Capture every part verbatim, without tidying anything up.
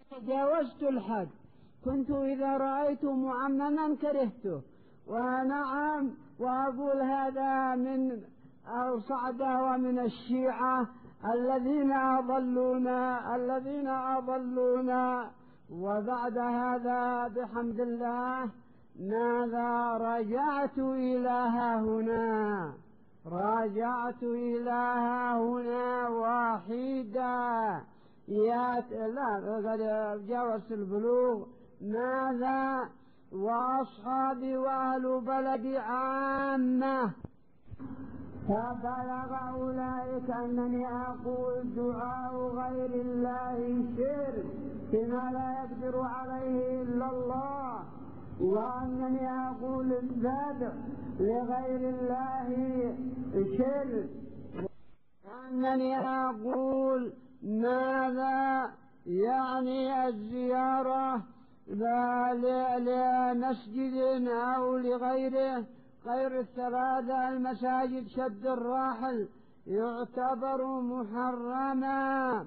تجاوزت الحد، كنت إذا رأيت معمما كرهته. ونعم، وأقول هذا من الصعدة ومن الشيعة الذين أضلونا الذين أضلونا. وبعد هذا بحمد الله ماذا رجعت إلى ها هنا رجعت إلى ها هنا واحدا يا لا قد جاوزت البلوغ. ماذا وأصحابي وأهل بلدي عامة. فبلغ أولئك أنني أقول دعاء غير الله شرك فيما لا يقدر عليه إلا الله، وأنني أقول الذبح لغير الله شرك، وأنني أقول ماذا يعني الزيارة لمسجد أو لغيره غير الثلاثة المساجد شد الراحل يعتبر محرما.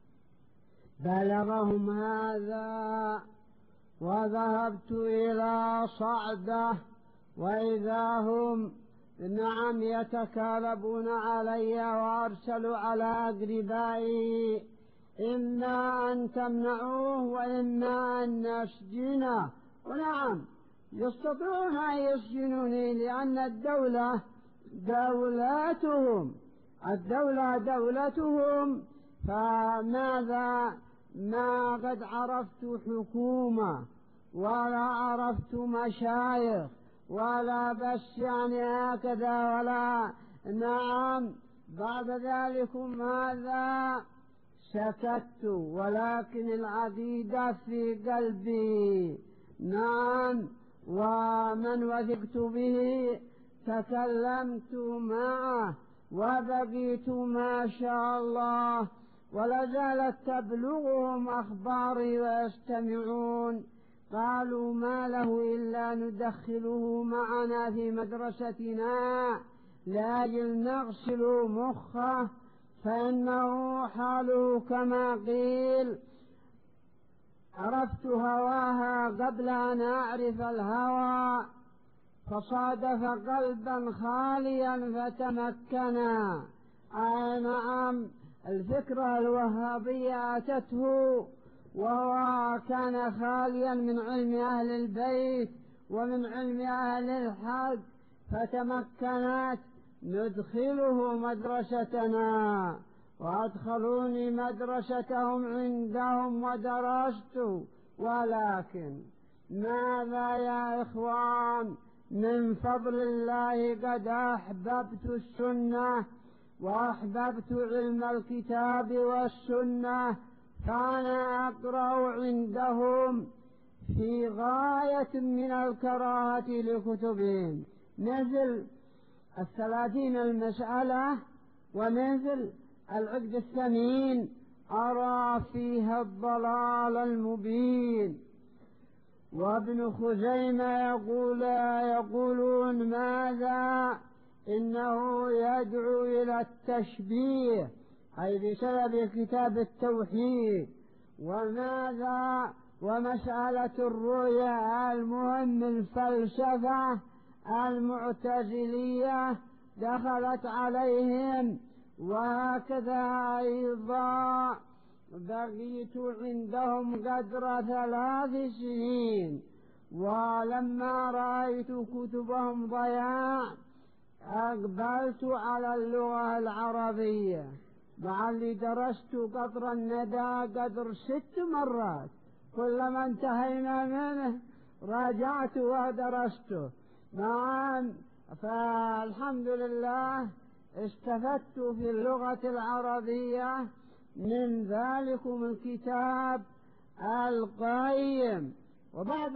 بلغهم هذا وذهبت إلى صعدة وإذا هم نعم يتكالبون علي وأرسلوا على أقربائي إما أن تمنعوه وإما أن نسجنه. ونعم يستطيعون أن يسجنوني لأن الدولة دولتهم الدولة دولتهم فماذا ما قد عرفت حكومة ولا عرفت مشايخ ولا بس يعني هكذا ولا نعم. بعد ذلك ماذا سكت ولكن العقيدة في قلبي نعم. ومن وثقت به تكلمت معه وبقيت ما شاء الله ولازالت تبلغهم أخباري ويستمعون. قالوا ما له إلا ندخله معنا في مدرستنا لأجل نغسل مخه فإنه حاله كما قيل عرفت هواها قبل أن أعرف الهوى فصادف قلبا خاليا فتمكنا. أي نعم الفكرة الوهابية أتته وهو كان خاليا من علم أهل البيت ومن علم أهل الحق فتمكنت ندخله مدرستنا وأدخلوني مدرستهم عندهم ودرست. ولكن ماذا يا إخوان من فضل الله قد أحببت السنة وأحببت علم الكتاب والسنة. فأنا أقرأ عندهم في غاية من الكراهة لكتبهم مثل الثلاثين المسألة ومثل العقد الثمين أرى فيها الضلال المبين. وابن خزيمة يقول يقولون ماذا إنه يدعو إلى التشبيه أي بسبب كتاب التوحيد. وماذا ومسألة الرؤيا المهم الفلسفة المعتزلية دخلت عليهم. وهكذا أيضا بقيت عندهم قدر ثلاث سنين. ولما رأيت كتبهم ضياع أقبلت على اللغة العربية مع اللي درست قطر الندى قدر ست مرات كلما انتهينا منه راجعت ودرسته. نعم فالحمد لله استفدت في اللغة العربية من ذلكم الكتاب القيم. وبعد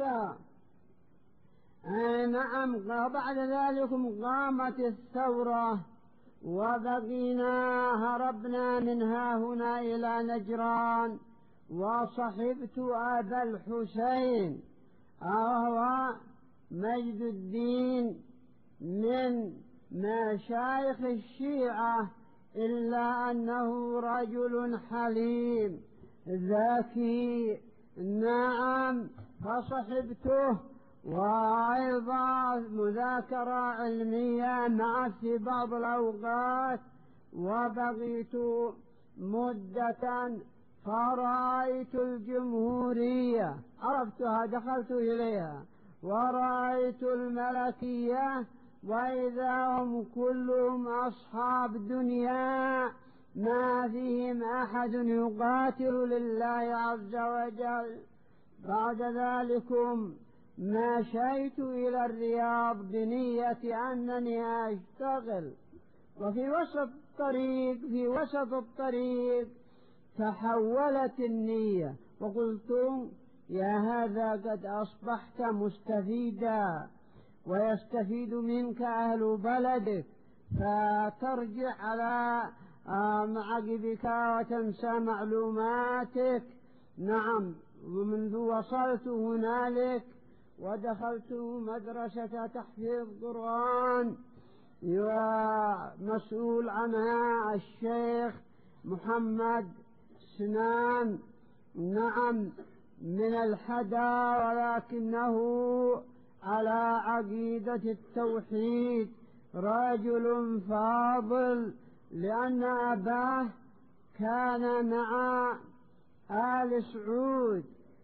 نعم وبعد ذلكم قامت الثورة وبقينا هربنا منها هنا إلى نجران. وصحبت أبا الحسين وهو مجد الدين من مشايخ الشيعة إلا أنه رجل حليم ذكي نعم فصحبته، وأيضا مذاكرة علمية معه في بعض الأوقات. وبقيت مدة فرأيت الجمهورية، عرفتها دخلت إليها، ورأيت الملكية، وإذا هم كلهم أصحاب دنيا ما فيهم أحد يقاتل لله عز وجل. بعد ذلكم مشيت إلى الرياض بنية أنني أشتغل، وفي وسط الطريق في وسط الطريق تحولت النية، وقلت يا هذا قد أصبحت مستفيدا، ويستفيد منك أهل بلدك، فترجع على معقبك وتنسى معلوماتك. نعم. ومنذ وصلت هنالك ودخلت مدرسة تحفيظ قرآن مسؤول عنها الشيخ محمد سنان، نعم، من الحدا، ولكنه على عقيدة التوحيد، رجل فاضل، لأن أباه كان مع آل سعود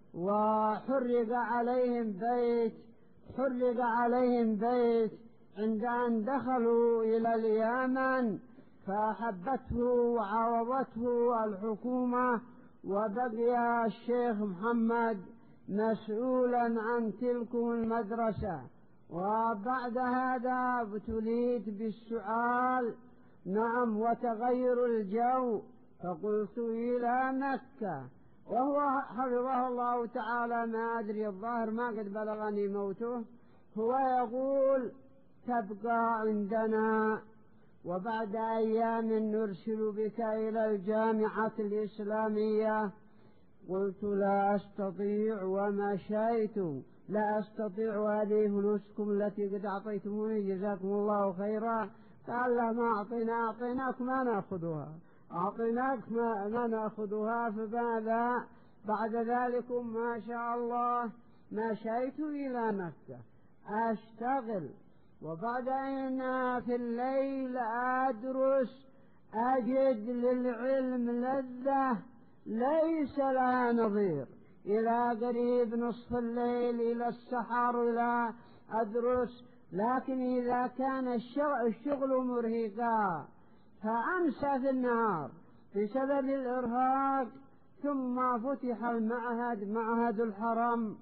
وحرق عليهم بيت حرق عليهم بيت عند أن دخلوا إلى اليمن، فأحبته وعوضته الحكومة، وبقي الشيخ محمد مسؤولا عن تلك المدرسة. وبعد هذا ابتليت بالسؤال، نعم، وتغير الجو، فقلت إلى مكة، وهو حفظه الله تعالى ما أدري الظاهر ما قد بلغني موته، هو يقول تبقى عندنا، وبعد أيام نرسل بك إلى الجامعة الإسلامية. قلت لا أستطيع، ومشيت لا أستطيع، هذه فلوسكم التي قد أعطيتموني جزاكم الله خيرا. قال لا، ما أعطينا أعطيناك ما نأخذها أعطيناك ما, ما نأخذها. فماذا بعد ذلك ما شاء الله مشيت إلى مكة أشتغل، وبعدين في الليل أدرس، أجد للعلم لذة ليس لها نظير، إلى قريب نصف الليل إلى السحر إلى أدرس. لكن إذا كان الشغل مرهقا فأمسى في النهار بسبب الإرهاق. ثم فتح المعهد، معهد الحرم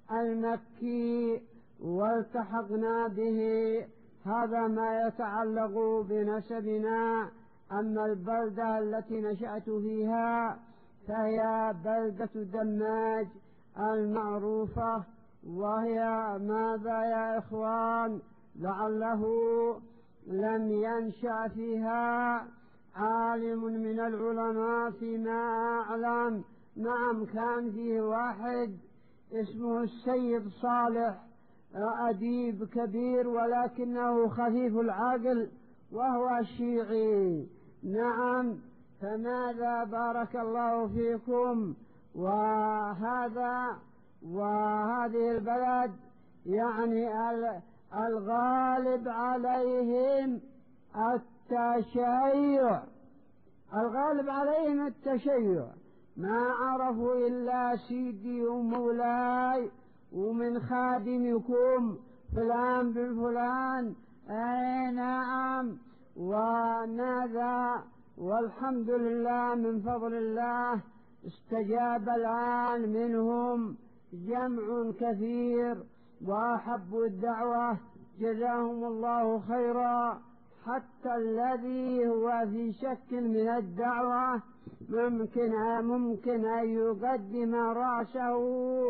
المكي، والتحقنا به. هذا ما يتعلق بنسبنا. أما البلدة التي نشأت فيها فهي بلدة دماج المعروفة، وهي ماذا يا إخوان، لعله لم ينشأ فيها عالم من العلماء فيما أعلم. نعم، كان فيه واحد اسمه السيد صالح، أديب كبير ولكنه خفيف العقل، وهو شيعي. نعم. فماذا بارك الله فيكم. وهذا وهذه البلد يعني الغالب عليهم التشيع الغالب عليهم التشيع ما عرفوا إلا سيدي ومولاي ومن خادمكم فلان بالفلان. أي نعم. وماذا، والحمد لله من فضل الله استجاب الآن منهم جمع كثير وأحبوا الدعوة، جزاهم الله خيرا. حتى الذي هو في شك من الدعوة ممكن ممكن أن يقدم رأسه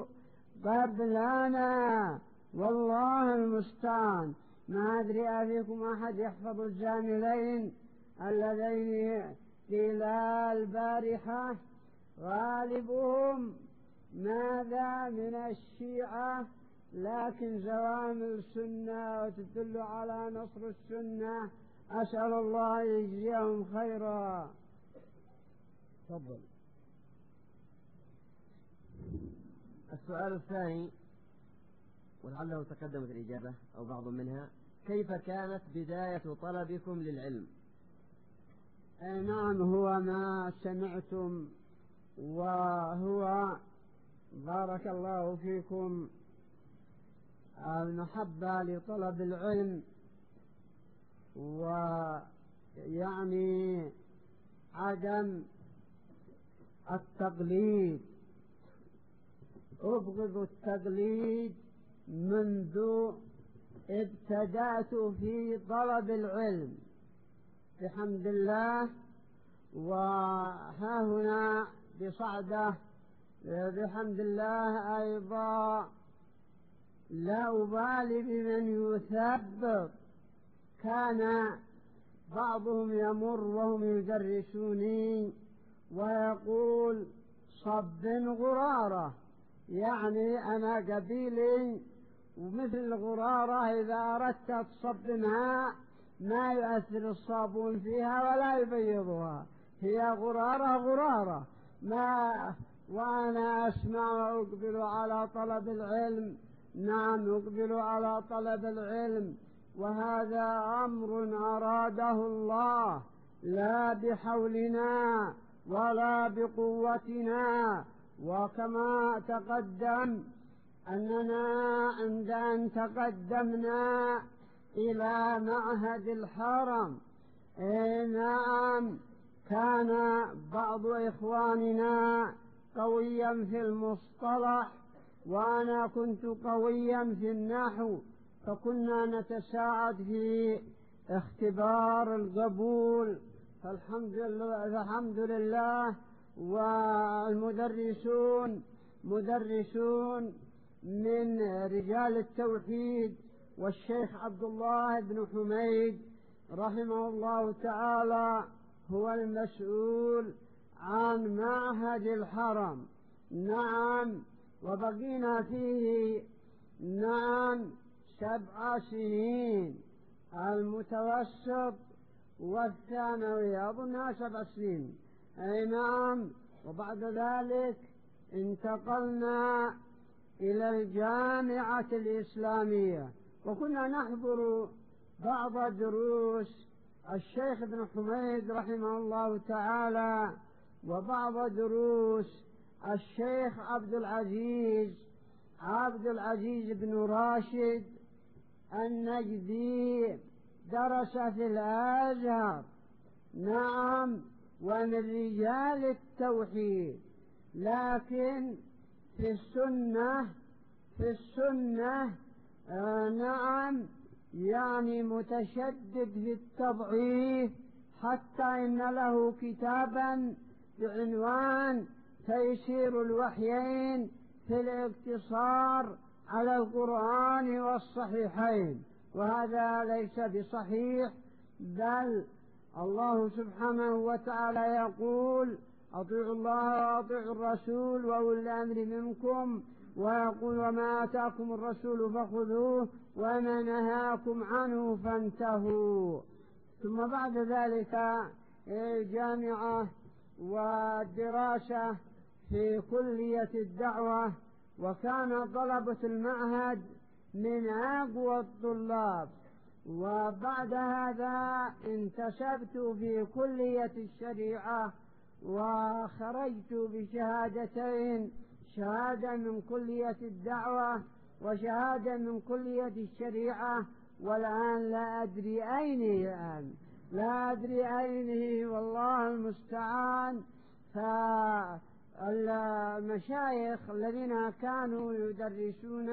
قبلنا، والله المستعان. ما أدري أفيكم أحد يحفظ الزاملين اللذين إلى البارحة؟ غالبهم ماذا من الشيعة، لكن زوامل السنة وتدل على نصر السنة. أسأل الله يجزيهم خيرا. تفضل. السؤال الثاني ولعله تقدمت الإجابة أو بعض منها: كيف كانت بداية طلبكم للعلم؟ أي نعم، هو ما سمعتم، وهو بارك الله فيكم المحبة لطلب العلم، ويعني عدم التقليد. أبغض التقليد منذ ابتدأت في طلب العلم بحمد الله، وها هنا بصعدة بحمد الله أيضا لا أبالي بمن يثبت. كان بعضهم يمر وهم يدرسوني ويقول: صب غرارة، يعني أنا قبيلي ومثل الغرارة إذا أردت تصب ماء ما يؤثر الصابون فيها ولا يبيضها، هي غرارة غرارة ما. وأنا أسمع وأقبل على طلب العلم، نعم أقبل على طلب العلم، وهذا أمر أراده الله لا بحولنا ولا بقوتنا. وكما تقدم أننا عند أن تقدمنا إلى معهد الحرم، إيه نعم، كان بعض إخواننا قويا في المصطلح وأنا كنت قويا في النحو، فكنا نتساعد في اختبار القبول، فالحمد لله الحمد لله. والمدرسون مدرسون من رجال التوحيد، والشيخ عبد الله بن حميد رحمه الله تعالى هو المسؤول عن معهد الحرم، نعم، وبقينا فيه نعم سبع سنين، المتوسط والثانوي أظنها سبع سنين، أي نعم. وبعد ذلك انتقلنا إلى الجامعة الإسلامية، وكنا نحضر بعض دروس الشيخ ابن حميد رحمه الله تعالى، وبعض دروس الشيخ عبد العزيز عبد العزيز بن راشد النجدي، درس في الأزهر، نعم، ومن رجال التوحيد، لكن في السنة في السنة آه نعم يعني متشدد في التضعيف، حتى إن له كتابا بعنوان تيسير الوحيين في الاقتصار على القرآن والصحيحين، وهذا ليس بصحيح، بل الله سبحانه وتعالى يقول: أطيعوا الله وأطيعوا الرسول وأولي الأمر منكم، ويقول: وما آتاكم الرسول فخذوه وما نهاكم عنه فانتهوا. ثم بعد ذلك الجامعة والدراسة في كلية الدعوة، وكان طلبة المعهد من أقوى الطلاب. وبعد هذا انتسبت في كلية الشريعة وخرجت بشهادتين، شهادة من كلية الدعوة وشهادة من كلية الشريعة، والآن لا أدري أين الآن لا أدري أين والله المستعان. فالمشايخ الذين كانوا يدرسون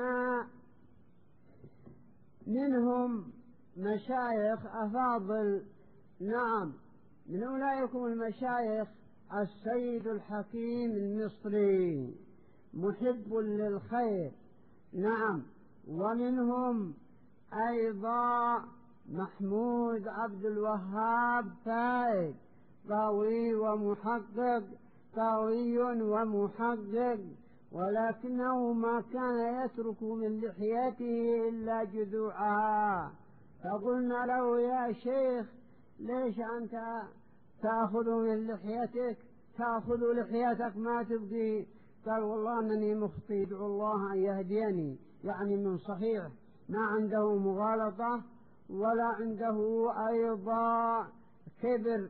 منهم مشايخ أفاضل، نعم، من أولئكم المشايخ السيد الحكيم المصري محب للخير، نعم، ومنهم أيضا محمود عبد الوهاب فائد، قوي ومحقق قوي ومحقق، ولكنه ما كان يترك من لحيته إلا جذوعها. فقلنا له: يا شيخ، ليش أنت تأخذ من لحيتك تأخذ لحيتك ما تبقي قال والله أنني مخطئ ادعو الله أن يهديني، يعني من صحيح ما عنده مغالطة ولا عنده أيضا كبر،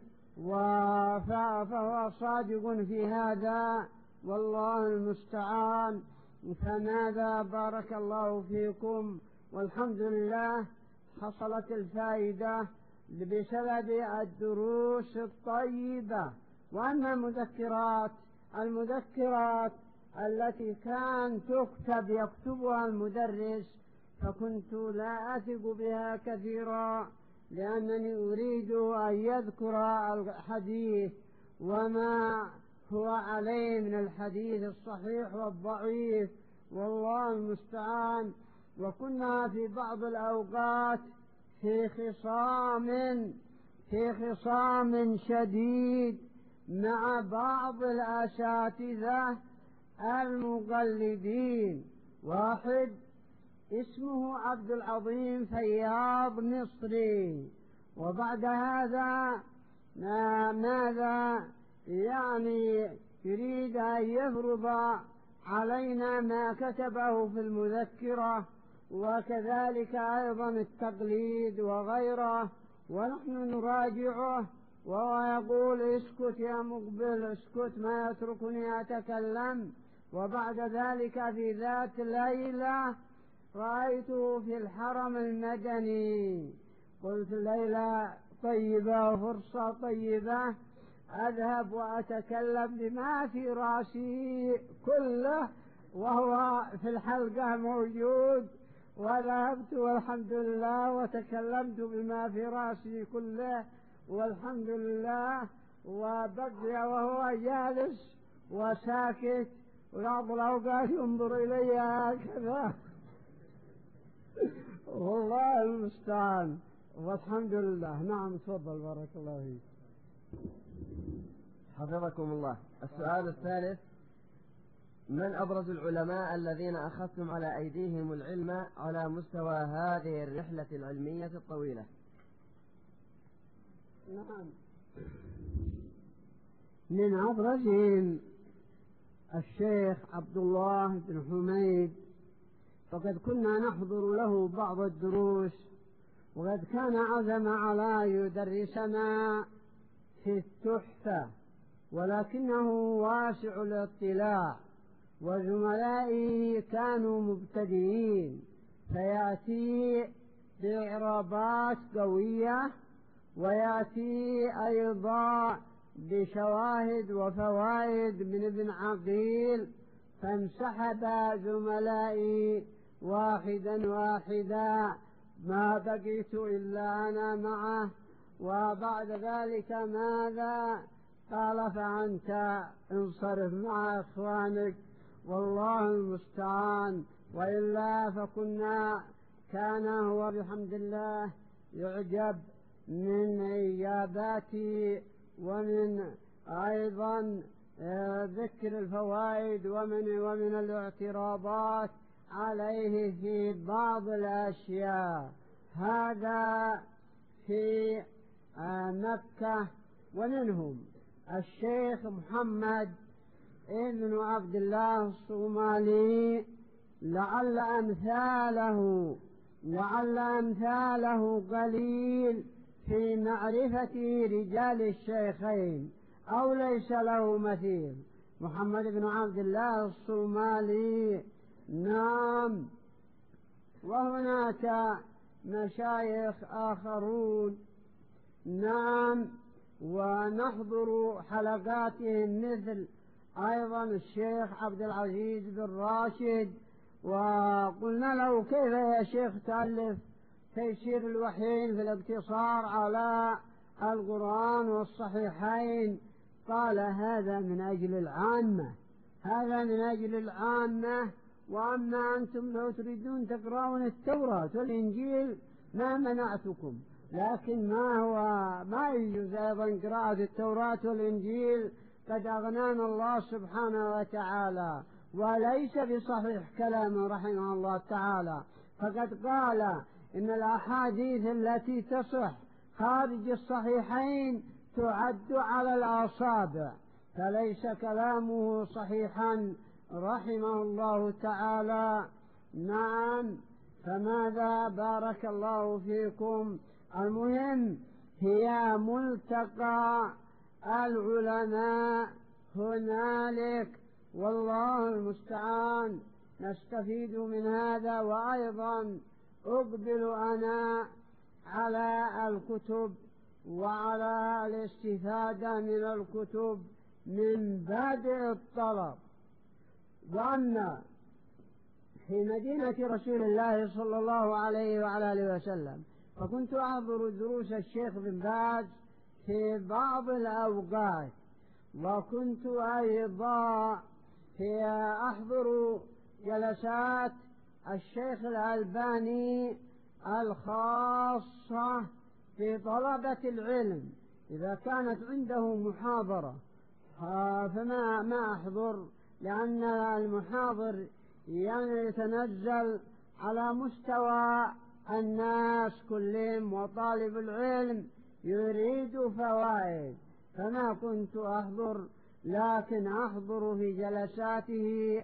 فهو صادق في هذا والله المستعان. فماذا بارك الله فيكم، والحمد لله حصلت الفائدة بسبب الدروس الطيبة. وأما المذكرات المذكرات التي كان تكتب يكتبها المدرس فكنت لا أثق بها كثيرا، لأنني أريد أن يذكر الحديث وما هو عليه من الحديث الصحيح والضعيف والله المستعان. وكنا في بعض الأوقات في خصام في خصام شديد مع بعض الأساتذة المقلدين، واحد اسمه عبد العظيم فياض مصري، وبعد هذا ماذا يعني يريد أن يفرض علينا ما كتبه في المذكرة، وكذلك أيضا التقليد وغيره، ونحن نراجعه وهو يقول اسكت يا مقبل اسكت ما يتركني أتكلم. وبعد ذلك في ذات ليلة رأيته في الحرم المدني، قلت ليلة طيبة وفرصة طيبة أذهب وأتكلم بما في رأسي كله، وهو في الحلقة موجود، وذهبت والحمد لله وتكلمت بما في رأسي كله والحمد لله، وبقي وهو جالس وساكت وبعض الأوقات ينظر إلي هكذا والله المستعان والحمد لله. نعم تفضل بارك الله فيك. حفظكم الله. السؤال الثالث: من أبرز العلماء الذين أخذتم على أيديهم العلم على مستوى هذه الرحلة العلمية الطويلة؟ نعم، من أبرزهم الشيخ عبد الله بن حميد، فقد كنا نحضر له بعض الدروس، وقد كان عزم على يدرسنا في التحفة، ولكنه واسع الاطلاع، وزملائي كانوا مبتدئين، فيأتي بإعرابات قوية ويأتي أيضا بشواهد وفوائد من ابن عقيل، فانسحب زملائي واحدا واحدا ما بقيت إلا أنا معه. وبعد ذلك ماذا قال؟ فأنت انصرف مع إخوانك والله المستعان، وإلا فكنا كان هو بحمد الله يعجب من إجاباتي ومن أيضا ذكر الفوائد ومن ومن الاعتراضات عليه في بعض الأشياء. هذا في مكة. ومنهم الشيخ محمد ابن عبد الله الصومالي، لعل أمثاله لعل أمثاله قليل في معرفة رجال الشيخين أو ليس له مثيل. محمد بن عبد الله الصومالي. نعم. وهناك مشايخ آخرون نعم ونحضر حلقاتهم، مثل أيضا الشيخ عبد العزيز بن راشد، وقلنا له كيف يا شيخ تألف تيسير الوحيين في الاقتصار على القرآن والصحيحين؟ قال هذا من أجل العامة هذا من أجل العامة وأما أنتم لو تريدون تقرؤون التوراة والإنجيل ما منعتكم، لكن ما هو ما يجوز أيضا قراءة التوراة والإنجيل، قد أغنانا الله سبحانه وتعالى، وليس بصحيح كلامه رحمه الله تعالى، فقد قال إن الأحاديث التي تصح خارج الصحيحين تعد على الأصابع، فليس كلامه صحيحا رحمه الله تعالى. نعم، فماذا بارك الله فيكم؟ المهم هي ملتقى العلماء هنالك، والله المستعان. نستفيد من هذا، وأيضا أقبل أنا على الكتب وعلى الاستفادة من الكتب من بادئ الطلب. وأن في مدينة رسول الله صلى الله عليه وعلى آله وسلم فكنت أحضر دروس الشيخ بن باز في بعض الأوقات، وكنت أيضا في أحضر جلسات الشيخ الألباني الخاصة في طلبة العلم. إذا كانت عنده محاضرة فما ما أحضر، لأن المحاضر يتنزل على مستوى الناس كلهم، وطالب العلم يريد فوائد، فما كنت أحضر، لكن أحضر في جلساته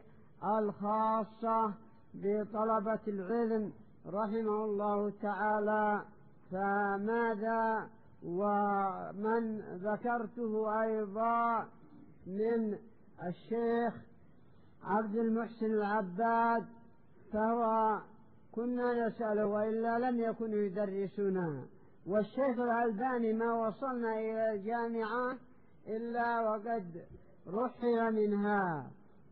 الخاصة بطلبة العلم رحمه الله تعالى. فماذا ومن ذكرته أيضا من الشيخ عبد المحسن العباد، فهو كنا نسأله وإلا لم يكن يدرسنا. والشيخ الألباني ما وصلنا إلى الجامعة إلا وقد رحل منها،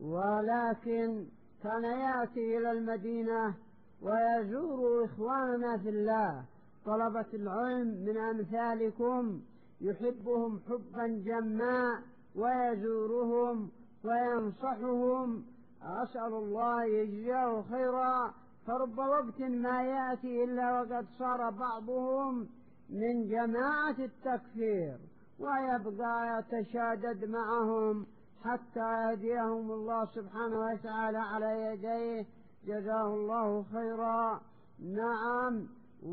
ولكن كان يأتي إلى المدينة ويزور إخواننا في الله طلبة العلم من أمثالكم، يحبهم حبا جما ويزورهم وينصحهم. أسأل الله يجزيه خيرا، فرب وقت ما يأتي إلا وقد صار بعضهم من جماعة التكفير، ويبقى يتشادد معهم حتى يهديهم الله سبحانه وتعالى على يديه، جزاه الله خيرا. نعم،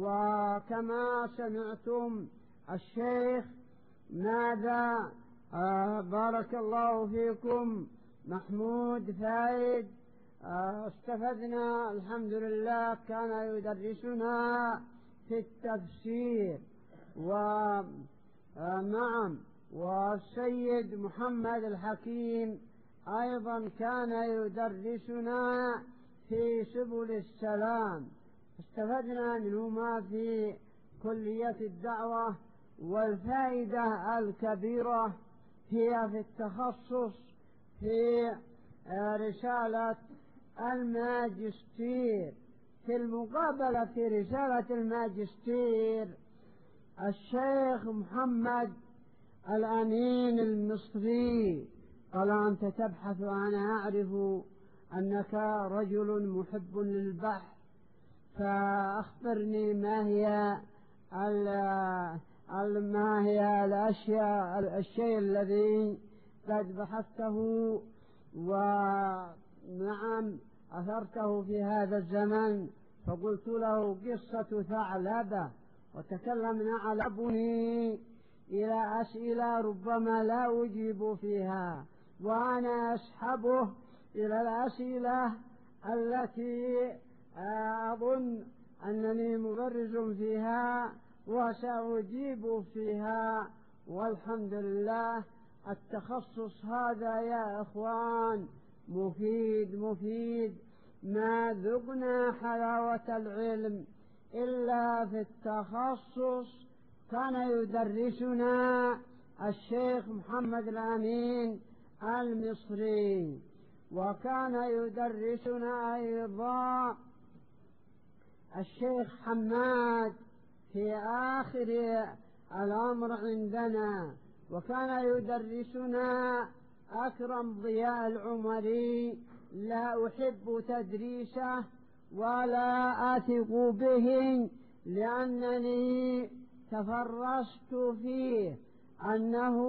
وكما سمعتم الشيخ ماذا آه بارك الله فيكم محمود فايد آه استفدنا الحمد لله، كان يدرسنا في التفسير. ونعم، والسيد محمد الحكيم أيضا كان يدرسنا في سبل السلام، استفدنا منهما في كلية الدعوة. والفائدة الكبيرة هي في التخصص في رسالة الماجستير. في المقابلة في رسالة الماجستير الشيخ محمد الأمين المصري قال: أنت تبحث، أنا أعرف أنك رجل محب للبحث، فأخبرني ما هي ما هي الأشياء الشيء الذي قد بحثته ونعم أثرته في هذا الزمن. فقلت له: قصة ثعلبة، وتكلمنا على بني إلى أسئلة ربما لا أجيب فيها، وأنا أسحبه إلى الأسئلة التي أظن أنني مبرز فيها وسأجيب فيها. والحمد لله التخصص هذا يا إخوان مفيد مفيد. ما ذقنا حلاوة العلم إلا في التخصص. كان يدرسنا الشيخ محمد الأمين المصري، وكان يدرسنا أيضا الشيخ حماد في آخر الأمر عندنا، وكان يدرسنا أكرم ضياء العمري. لا أحب تدريسه ولا أثق به، لأنني تفرست فيه أنه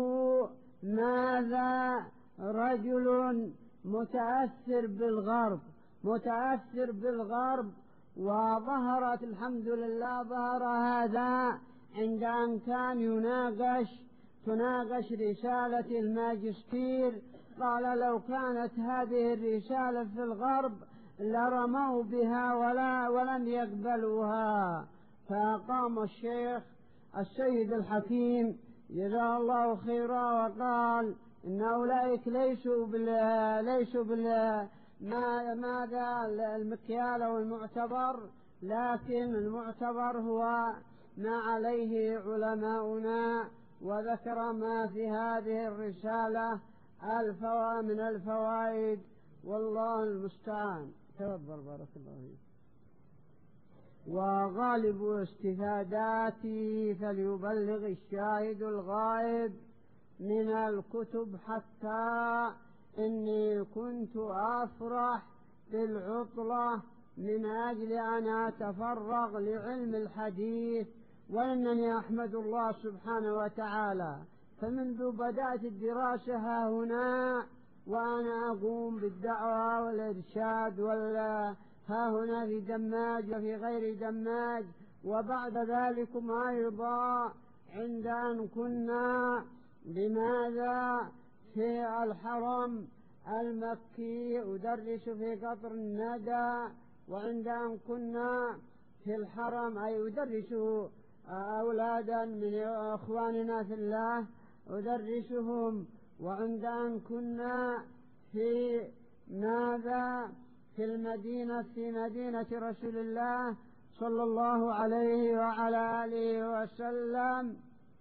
ماذا رجل متأثر بالغرب متأثر بالغرب وظهرت الحمد لله ظهر هذا عند أن كان يناقش تناقش رسالة الماجستير قال لو كانت هذه الرسالة في الغرب لرموا بها ولا ولم يقبلوها. فقام الشيخ السيد الحكيم جزاه الله خيرا وقال إن أولئك ليسوا بال ليسوا بال ما ماذا المكيال والمعتبر، لكن المعتبر هو ما عليه علماؤنا، وذكر ما في هذه الرسالة الفوا من الفوائد، والله المستعان. تفضل بارك الله فيك. وغالب استفاداتي فليبلغ الشاهد الغائب من الكتب، حتى إني كنت أفرح بالعطلة من أجل أن أتفرغ لعلم الحديث، وإنني أحمد الله سبحانه وتعالى فمنذ بدأت الدراسة ها هنا وأنا أقوم بالدعوة والإرشاد ولا ها هنا في دماج وفي غير دماج، وبعد ذلكم أيضا عند أن كنا بماذا في الحرم المكي أدرس في قطر الندى، وعند أن كنا في الحرم أي أدرس أولادا من إخواننا في الله أدرسهم، وعند أن كنا في ماذا في المدينة في مدينة رسول الله صلى الله عليه وعلى آله وسلم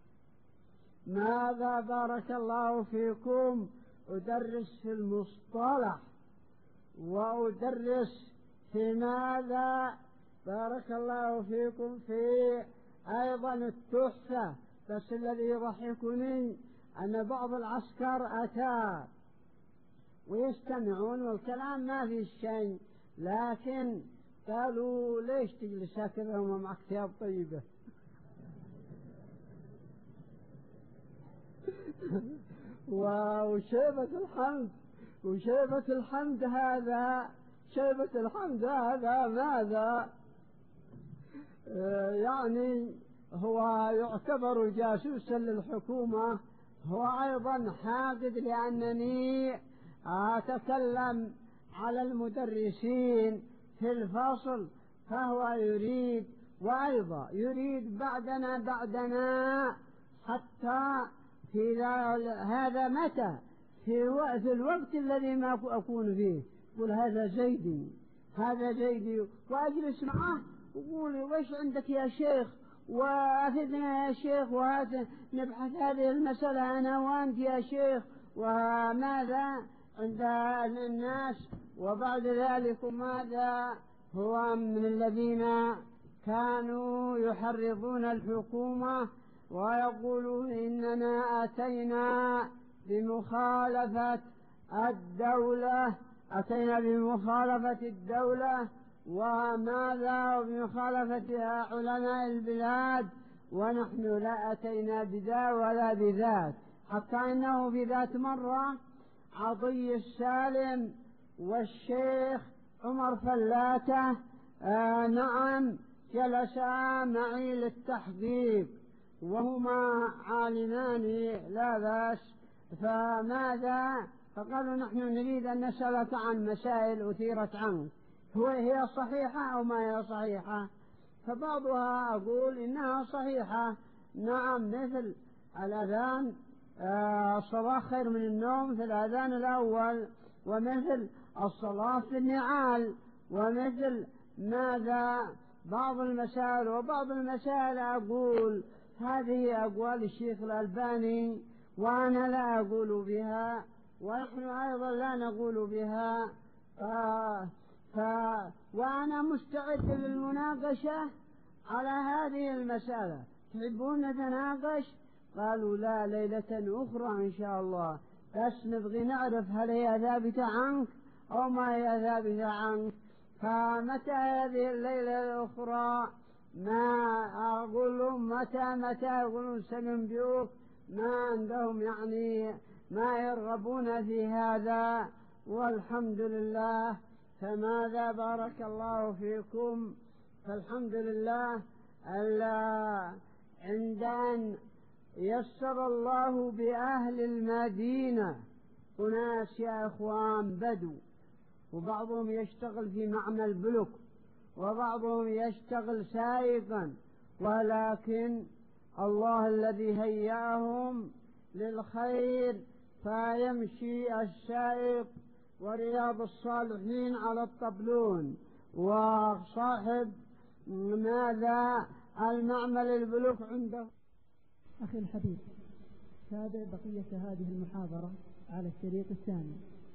ماذا بارك الله فيكم أدرس في المصطلح، وأدرس في ماذا بارك الله فيكم في أيضا التحفة. بس الذي يضحكني أن بعض العسكر أتى ويستمعون والكلام ما في شيء، لكن قالوا ليش تجلس هكذا وما معك ثياب طيبة؟ وشيبة الحمد وشيبة الحمد هذا شيبة الحمد هذا ماذا يعني هو يعتبر جاسوسا للحكومة، هو أيضا حاقد لأنني أتكلم على المدرسين في الفصل، فهو يريد وأيضا يريد بعدنا بعدنا حتى في هذا متى في وقت الوقت الذي ما أكون فيه يقول هذا زيدي هذا زيدي، وأجلس معه وقول وإيش عندك يا شيخ وأفدنا يا شيخ، وهذا نبحث هذه المسألة أنا وأنت يا شيخ وماذا عند الناس. وبعد ذلك ماذا هو من الذين كانوا يحرضون الحكومة ويقولون إننا أتينا بمخالفة الدولة أتينا بمخالفة الدولة وماذا وبمخالفة علماء البلاد، ونحن لا أتينا بذا ولا بذات. حتى إنه في ذات مرة عطي السالم والشيخ عمر فلاتة آه نعم جلسا معي للتحقيق وهما عالمان لا بأس، فماذا فقالوا نحن نريد أن نسألك عن مسائل أثيرت عنك، هو هي صحيحة أو ما هي صحيحة؟ فبعضها أقول إنها صحيحة نعم، مثل الأذان آه الصباح خير من النوم في الأذان الأول، ومثل الصلاة في النعال، ومثل ماذا بعض المسائل. وبعض المسائل أقول هذه أقوال الشيخ الألباني وأنا لا أقول بها ونحن أيضا لا نقول بها، ف... ف... وأنا مستعد للمناقشة على هذه المسألة. تحبون نتناقش؟ قالوا لا ليلة أخرى إن شاء الله، بس نبغي نعرف هل هي ثابتة عنك أو ما هي ثابتة عنك. فمتى هذه الليلة الأخرى؟ ما أقول لهم متى متى يقولون سننبئك، ما عندهم يعني ما يرغبون في هذا، والحمد لله. فماذا بارك الله فيكم، فالحمد لله ألا عند أن يسر الله بأهل المدينة أناس يا إخوان بدو، وبعضهم يشتغل في معمل بلوك، وبعضهم يشتغل سائقا، ولكن الله الذي هيأهم للخير، فيمشي السائق ورياض الصالحين على الطبلون، وصاحب ماذا المعمل البلوك عنده. أخي الحبيب، تابع بقية هذه المحاضرة على الشريط الثاني.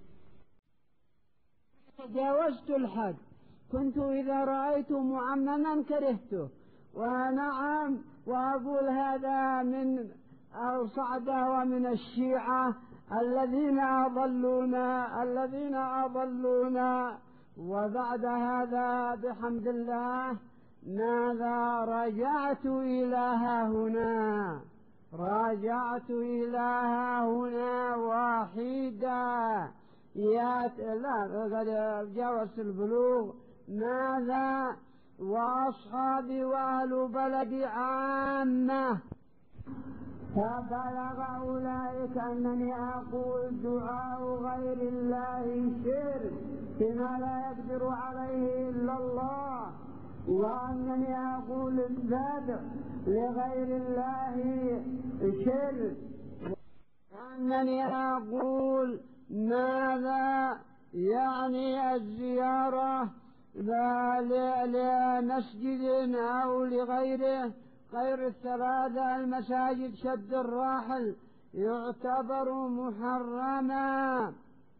تجاوزت الحد، كنت إذا رأيت معمما كرهته، ونعم، وأقول هذا من الصعدة ومن الشيعة الذين أضلونا الذين أضلونا. وبعد هذا بحمد الله ماذا رجعت إلى ها هنا رجعت إلى ها هنا واحدا يا لا قد جاوزت البلوغ ماذا وأصحابي وأهل بلدي عامة. فبلغ أولئك أنني أقول دعاء غير الله شرك بما لا يقدر عليه إلا الله، وأنني أقول الذبح لغير الله شرك، وأنني أقول ماذا يعني الزيارة لمسجد أو لغيره غير الثلاثة المساجد شد الراحل يعتبر محرما.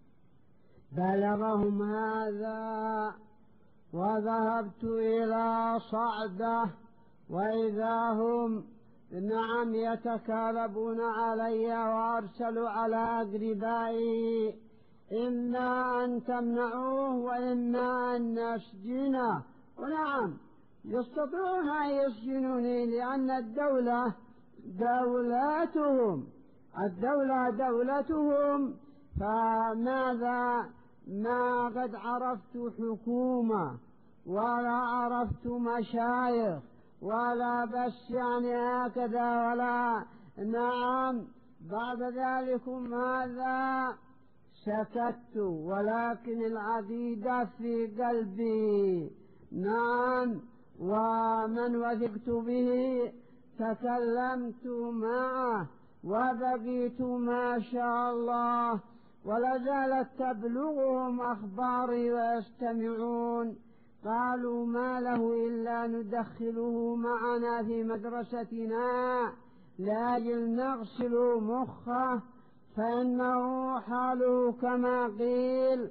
بلغهم هذا وذهبت إلى صعدة وإذا هم نعم يتكالبون علي، وأرسلوا على أقربائي إما أن تمنعوه وإما أن نسجنه. ونعم يستطيعون أن يسجنوني لأن الدولة دولتهم الدولة دولتهم فماذا ما قد عرفت حكومة ولا عرفت مشايخ ولا بس يعني هكذا ولا نعم. بعد ذلك ماذا سكت، ولكن العقيدة في قلبي نعم، ومن وثقت به تكلمت معه وبقيت ما شاء الله، ولا زالت تبلغهم أخباري ويستمعون. قالوا ما له إلا ندخله معنا في مدرستنا لأجل نغسل مخه، فإنه حاله كما قيل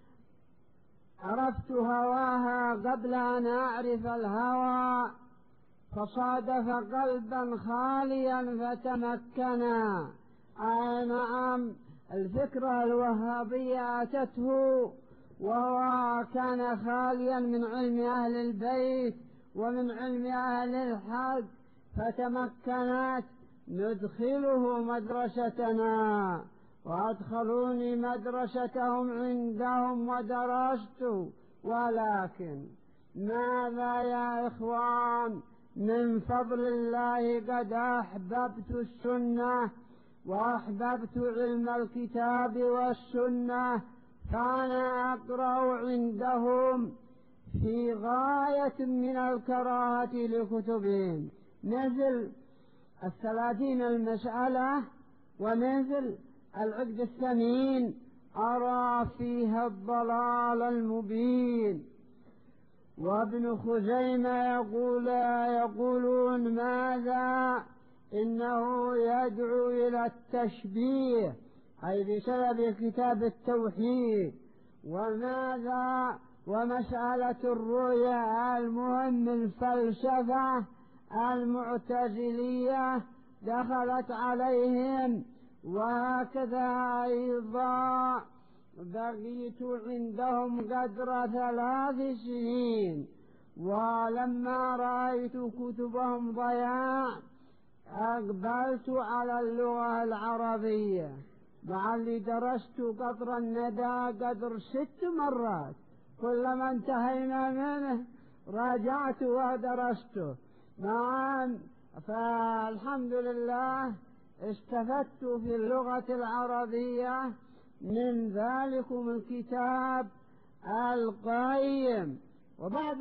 عرفت هواها قبل أن أعرف الهوى، فصادف قلبا خاليا فتمكنا. أي نعم، الفكرة الوهابية أتته وهو كان خاليا من علم أهل البيت ومن علم أهل الحق، فتمكنت ندخله مدرستنا، وأدخلوني مدرستهم عندهم ودرست. ولكن ماذا يا إخوان، من فضل الله قد أحببت السنة وأحببت علم الكتاب والسنة، فأنا أقرأ عندهم في غاية من الكراهة لكتبهم، مثل الثلاثين المسألة ومثل العقد الثمين، أرى فيها الضلال المبين. وابن خزيمة يقول يقولون ماذا إنه يدعو إلى التشبيه، أي بسبب كتاب التوحيد. وماذا ومسألة الرؤيا، المهم الفلسفة المعتزلية دخلت عليهم. وهكذا أيضا بقيت عندهم قدر ثلاث سنين، ولما رأيت كتبهم ضياع أقبلت على اللغة العربية، مع اللي درست قطر الندى قدر ست مرات، كلما انتهينا منه راجعت ودرسته. نعم، فالحمد لله استفدت في اللغة العربية من ذلكم الكتاب القيم. وبعد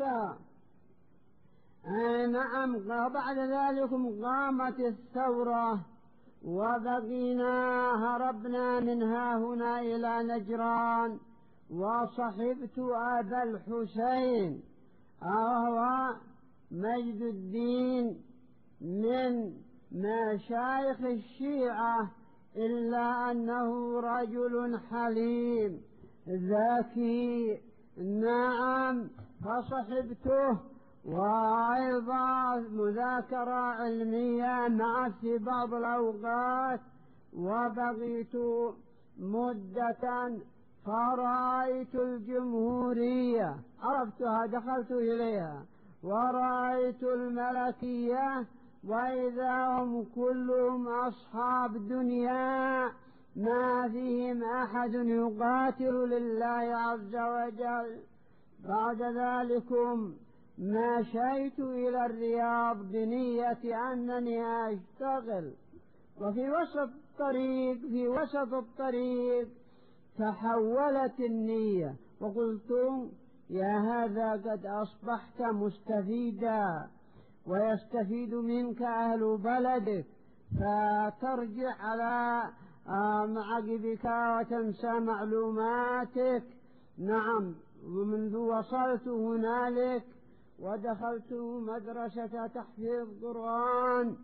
آه نعم وبعد ذلكم قامت الثورة وبقينا هربنا منها هنا إلى نجران، وصحبت أبا الحسين وهو مجد الدين من مشايخ الشيعة، إلا أنه رجل حليم ذكي. نعم فصحبته، وأيضا مذاكرة علمية مع في بعض الأوقات. وبقيت مدة فرأيت الجمهورية، عرفتها دخلت إليها، ورأيت الملكية، وإذا هم كلهم أصحاب دنيا ما فيهم أحد يقاتل لله عز وجل. بعد ذلكم مشيت إلى الرياض بنية أنني أشتغل، وفي وسط الطريق في وسط الطريق تحولت النية، وقلت يا هذا قد أصبحت مستفيدا ويستفيد منك أهل بلدك، فترجع على معقبك وتنسى معلوماتك. نعم ومنذ وصلت هنالك ودخلت مدرسة تحفيظ قرآن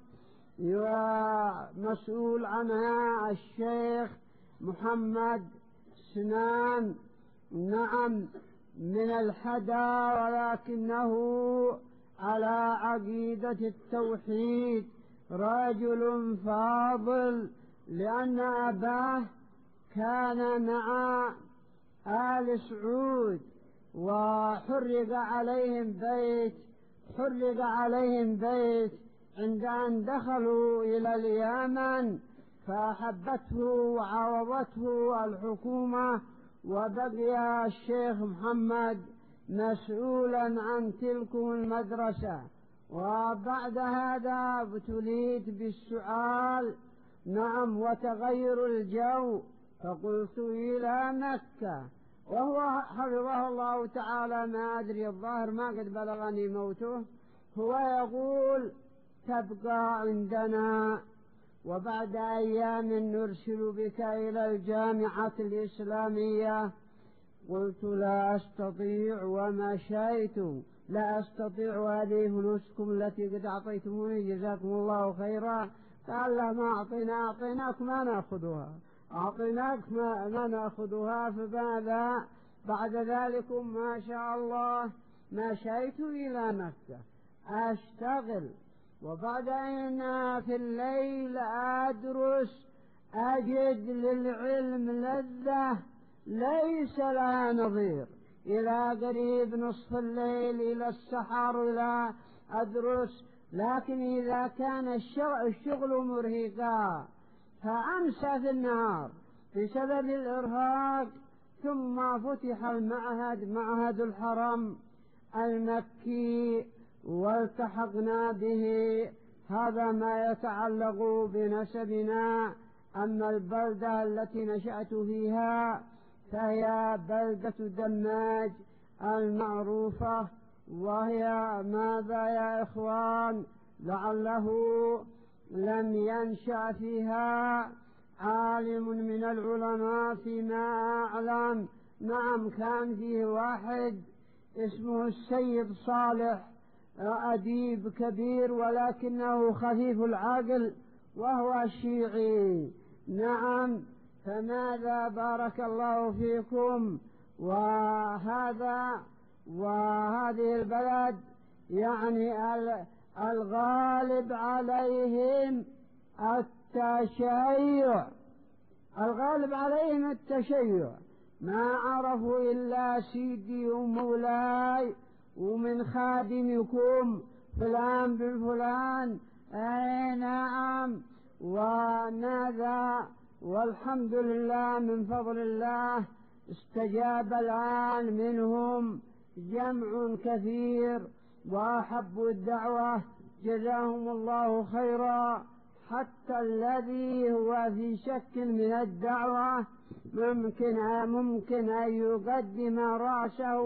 مسؤول عنها الشيخ محمد سنان، نعم من الحدا، ولكنه على عقيدة التوحيد، رجل فاضل، لأن أباه كان مع آل سعود وحرق عليهم بيت حرق عليهم بيت عند أن دخلوا إلى اليمن، فأحبته وعوضته الحكومة، وبقي الشيخ محمد مسؤولا عن تلك المدرسة. وبعد هذا ابتليت بالسؤال، نعم وتغير الجو، فقلت إلى مكة. وهو حفظه الله تعالى ما أدري الظاهر ما قد بلغني موته، هو يقول تبقى عندنا، وبعد أيام نرسل بك إلى الجامعة الإسلامية. قلت لا أستطيع، ومشيت لا أستطيع، هذه فلوسكم التي قد أعطيتموني جزاكم الله خيرا. قال لا ما أعطينا أعطيناك ما نأخذها أعطيناك ما, ما نأخذها. فبعد بعد ذلك ما شاء الله مشيت إلى مكة أشتغل، وبعد أن في الليل أدرس أجد للعلم لذة ليس لها نظير، إلى قريب نصف الليل إلى السحر إلى أدرس. لكن إذا كان الشغل مرهقا فأمسى في النهار بسبب الإرهاق. ثم فتح المعهد معهد الحرم المكي والتحقنا به، هذا ما يتعلق بنسبنا. أما البلدة التي نشأت فيها فهي بلدة دماج المعروفة، وهي ماذا يا إخوان لعله لم ينشأ فيها عالم من العلماء فيما أعلم. نعم كان فيه واحد اسمه السيد صالح، أديب كبير ولكنه خفيف العقل وهو شيعي. نعم فماذا بارك الله فيكم. وهذا وهذه البلد يعني الغالب عليهم التشيع الغالب عليهم التشيع ما عرفوا إلا سيدي ومولاي ومن خادمكم فلان بالفلان. أي نعم وماذا، والحمد لله من فضل الله استجاب الآن منهم جمع كثير وأحبوا الدعوة، جزاهم الله خيرا. حتى الذي هو في شك من الدعوة ممكن ممكن أن يقدم رأسه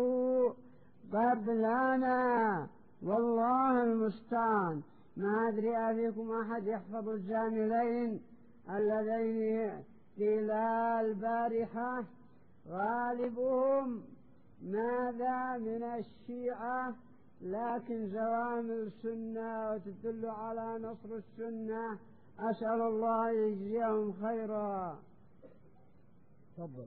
قبلنا، والله المستعان. ما أدري أفيكم أحد يحفظ الجاملين اللذين قيل البارحة غالبهم ماذا من الشيعة، لكن زوام السنة وتدل على نصر السنة. أسأل الله يجزيهم خيرا. تفضل.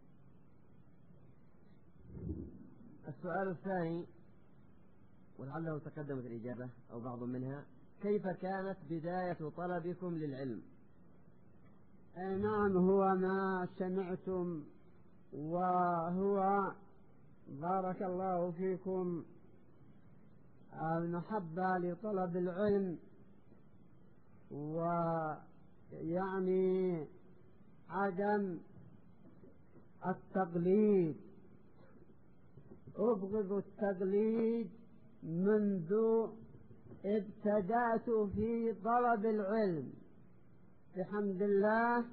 السؤال الثاني ولعله تقدمت الإجابة أو بعض منها: كيف كانت بداية طلبكم للعلم؟ نعم، هو ما سمعتم، وهو بارك الله فيكم المحبة لطلب العلم، ويعني عدم التقليد. أبغض التقليد منذ ابتدأت في طلب العلم بحمد الله.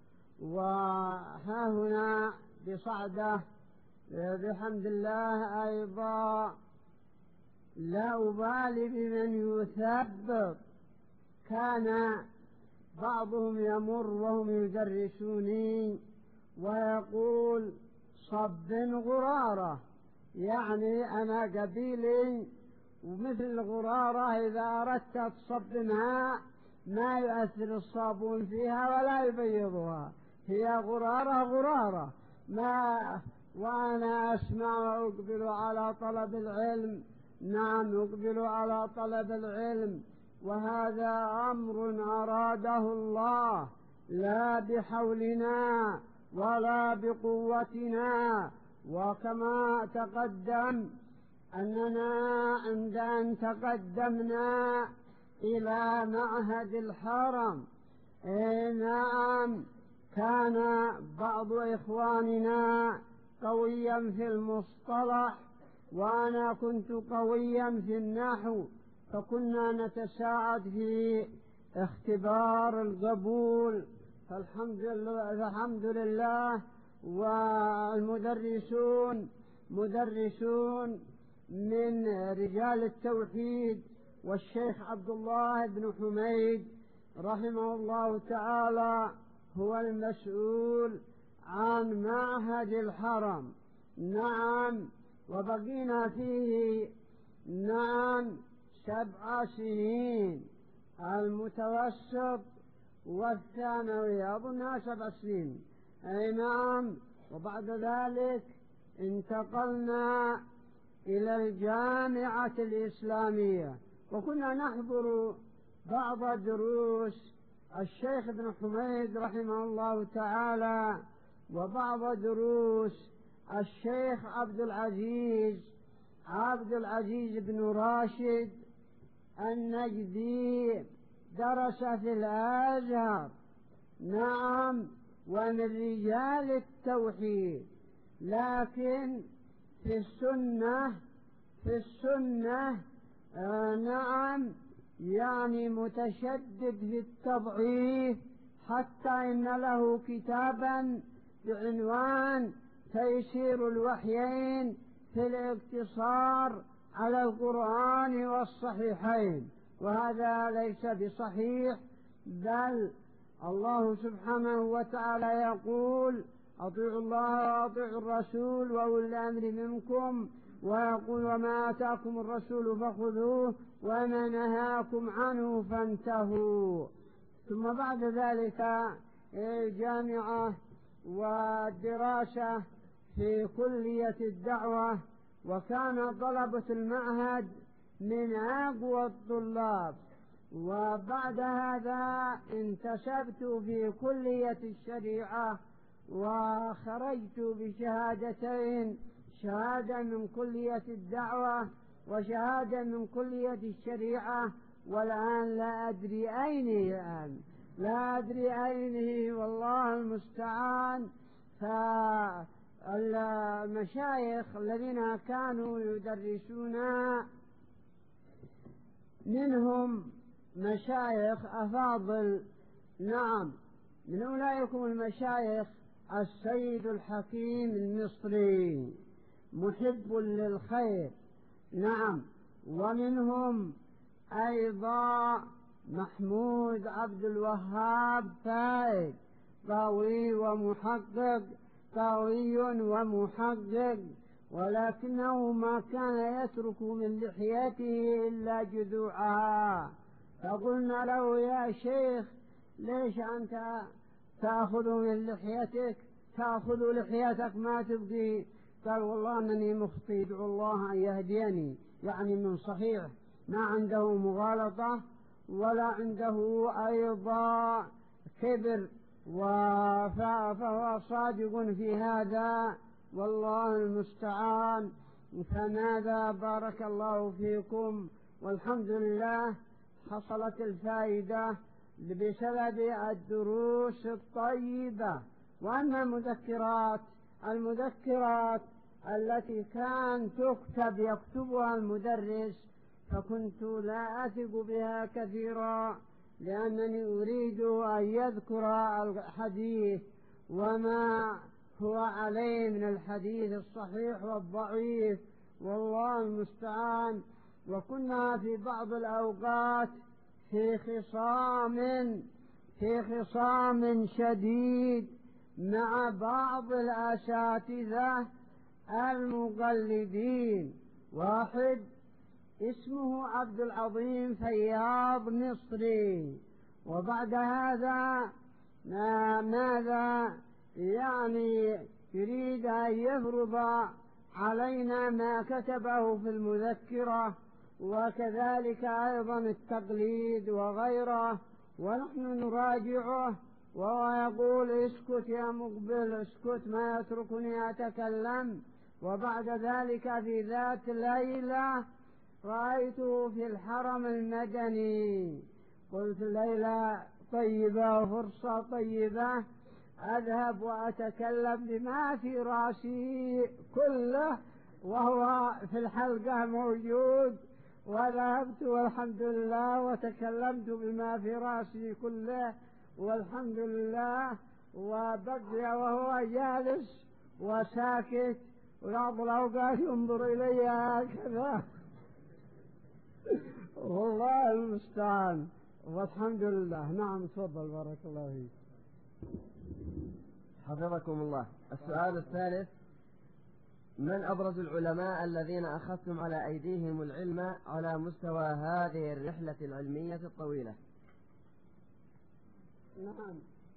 وها هنا بصعدة بحمد الله أيضا لا أبالي بمن يثبت. كان بعضهم يمر وهم يدرسوني ويقول صب غرارة، يعني أنا قبيلي ومثل الغرارة إذا أردت تصبنها ما يؤثر الصابون فيها ولا يبيضها، هي غرارة غرارة ما. وأنا أسمع وأقبل على طلب العلم. نعم، أقبل على طلب العلم، وهذا أمر أراده الله لا بحولنا ولا بقوتنا. وكما تقدم أننا عند أن تقدمنا إلى معهد الحرم، إيه نعم، كان بعض إخواننا قويا في المصطلح وأنا كنت قويا في النحو، فكنا نتساعد في اختبار القبول. فالحمد لله, الحمد لله. والمدرسون مدرسون من رجال التوحيد، والشيخ عبد الله بن حميد رحمه الله تعالى هو المسؤول عن معهد الحرم. نعم، وبقينا فيه نعم سبع سنين، المتوسط والثانوي أظنها سبع سنين. أي نعم. وبعد ذلك انتقلنا إلى الجامعة الإسلامية، وكنا نحضر بعض دروس الشيخ ابن حميد رحمه الله تعالى، وبعض دروس الشيخ عبد العزيز عبد العزيز بن راشد النجدي، درس في الأزهر. نعم، ومن رجال التوحيد، لكن في السنة في السنة آه نعم يعني متشدد في التضعيف، حتى إن له كتابا بعنوان تيسير الوحيين في الاقتصار على القرآن والصحيحين، وهذا ليس بصحيح. بل الله سبحانه وتعالى يقول أطيعوا الله وأطيعوا الرسول وأولي الأمر منكم، ويقول وما آتاكم الرسول فخذوه وما نهاكم عنه فانتهوا. ثم بعد ذلك الجامعة والدراسة في كلية الدعوة، وكان طلبة المعهد من أقوى الطلاب. وبعد هذا انتسبت في كلية الشريعة وخرجت بشهادتين، شهادة من كلية الدعوة وشهادة من كلية الشريعة. والآن لا أدري أين الآن لا أدري أين هي، والله المستعان. فالمشايخ الذين كانوا يدرسون منهم مشايخ أفاضل. نعم، من أولئكم المشايخ السيد الحكيم المصري محب للخير. نعم، ومنهم أيضا محمود عبد الوهاب فائد، قوي ومحقق، قوي ومحقق، ولكنه ما كان يترك من لحيته إلا جذوعها. فقلنا له: يا شيخ، ليش أنت تأخذ من لحيتك، تأخذ لحيتك ما تبقي؟ قال: والله أنني مخطي، ادعو الله أن يهديني. يعني من صحيح ما عنده مغالطة ولا عنده أيضا كبر، فهو صادق في هذا، والله المستعان. فماذا؟ بارك الله فيكم، والحمد لله حصلت الفائدة بسبب الدروس الطيبة. وأما المذكرات المذكرات التي كان تكتب يكتبها المدرس فكنت لا أثق بها كثيرا، لأنني أريد أن يذكر الحديث وما هو عليه من الحديث الصحيح والضعيف، والله المستعان. وكنا في بعض الأوقات في خصام في خصام شديد مع بعض الأساتذة المقلدين. واحد اسمه عبد العظيم فياض مصري، وبعد هذا ماذا يعني يريد أن يفرض علينا ما كتبه في المذكرة، وكذلك أيضا التقليد وغيره، ونحن نراجعه وهو يقول: اسكت يا مقبل، اسكت، ما يتركني أتكلم. وبعد ذلك في ذات ليلة رأيته في الحرم المدني، قلت: ليلة طيبة وفرصة طيبة، أذهب وأتكلم بما في رأسي كله، وهو في الحلقة موجود. وذهبت والحمد لله وتكلمت بما في رأسي كله والحمد لله، وبقي وهو جالس وساكت، وبعض الأوقات ينظر إلي هكذا. والله المستعان، والحمد لله. نعم، تفضل، بارك الله فيك. حفظكم الله. السؤال الثالث: من أبرز العلماء الذين أخذتم على أيديهم العلم على مستوى هذه الرحلة العلمية الطويلة؟ نعم،